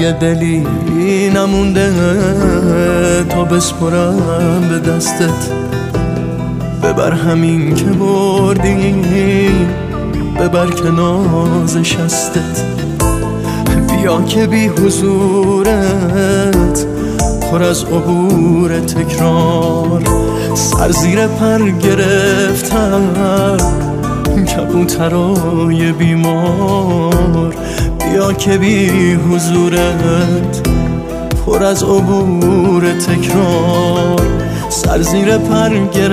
دیگه دلی نمونده تا بسپرم به دستت. ببر همین که بردی، ببر که نازش هستت. بیا که بی حضورت پر از عبور تکرار، سر زیر پر گرفتم کبوترای بیمار. بیا که بی حضورت پر از عبور تکرار، سر زیر پر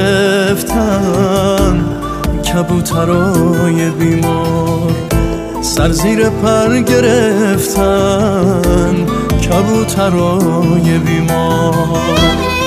گرفتن کبوترای بیمار. سر زیر پر گرفتن کبوترای بیمار.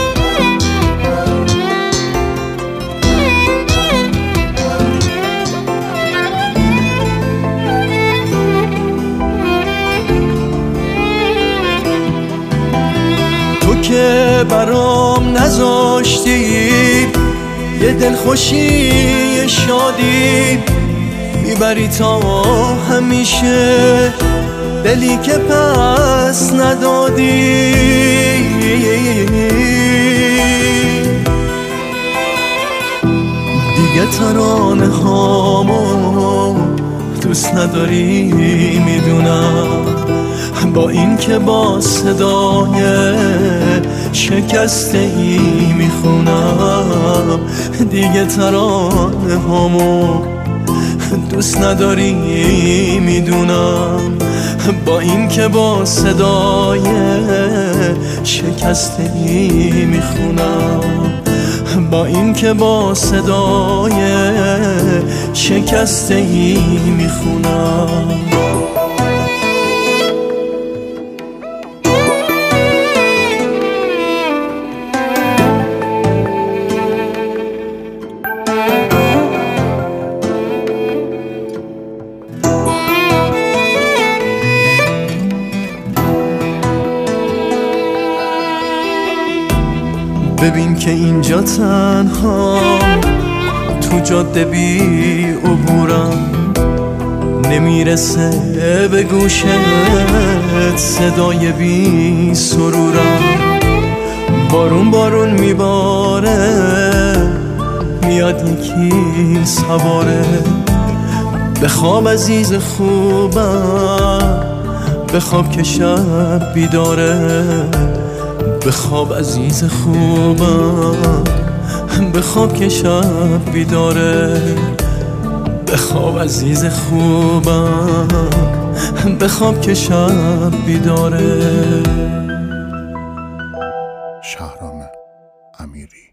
تو که برام نذاشتی یه دلخوشی یه شادی، میبری تا همیشه دلی که پس ندادی. دیگه ترانه هامو دوست نداری میدونم، با این که با صدای شکسته ای میخونم. دیگه ترانه هامو دوست نداری میدونم، با این که با صدای شکسته ای میخونم. با این که با صدای شکسته ای میخونم. ببین که اینجا تنها تو جاده بی عبورم، نمیرسه به گوشت صدای بی سرورم. بارون بارون میباره میاد یکی سواره، بخواب عزیز خوبم بخواب که شب بیداره. بخواب عزیز خوبم بخواب که شب بیداره. بخواب عزیز خوبم بخواب که شب بیداره. شهرام امیری.